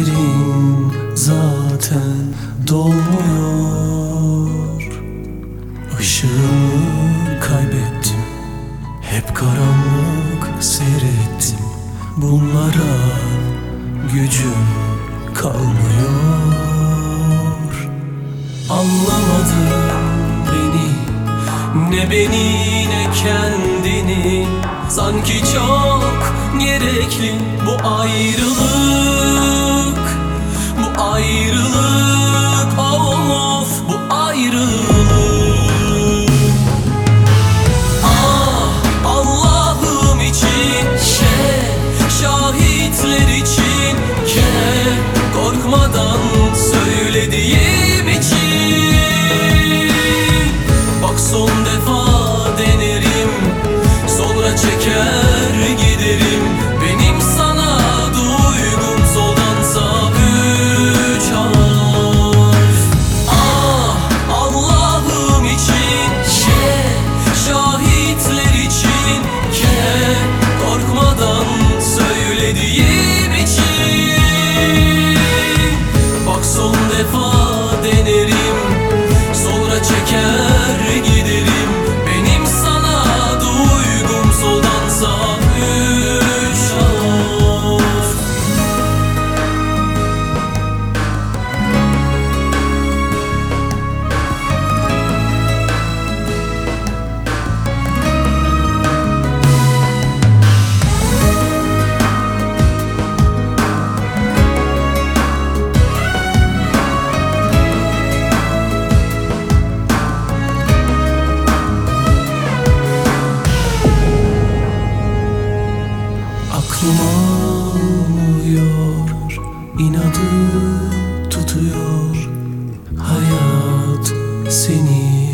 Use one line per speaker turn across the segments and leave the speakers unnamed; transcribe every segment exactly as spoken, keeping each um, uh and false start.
gözlerin zaten dolmuyor. Işığımı kaybettim, hep karanlık seyrettim. Bunlara gücüm kalmıyor. Anlamadın beni, ne beni ne kendini. Sanki çok gerekli bu ayrılık, bu ayrılık, of bu ayrılık. Ah Allah'ım için ke, şahitler için ke, korkmadan söylediğim için. Bak son defa denerim, sonra çeker giderim. Benim sana duygum soldansa üç harf. Ah Allah'ım için ke, şahitler için ke, korkmadan söylediğim için. Bak son defa denerim, sonra çeker giderim. Benim sana duygum soldansa üç harf. Aklım almıyor, inadı tutuyor. Hayat seni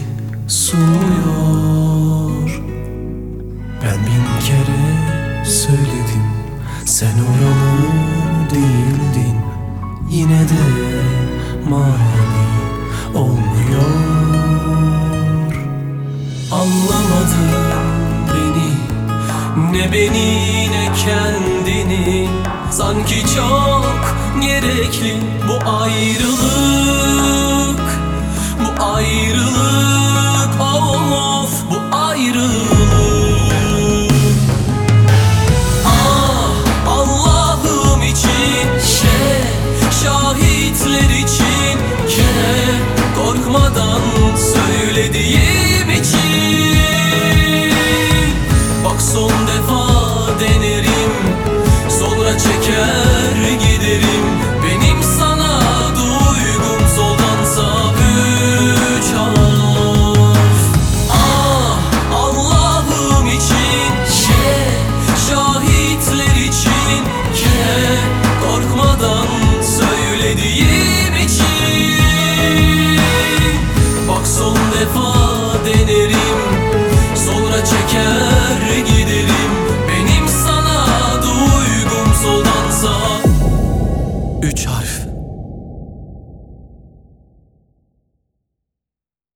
sunuyor. Ben bin kere söyledim, sen oralı değildin. Yine de mani olmuyor. Anlamadın beni, ne beni ne kendini. Sanki çok gerekli bu ayrılık, bu ayrılık, of bu ayrılık. Ah Allah'ım için ke, şahitler için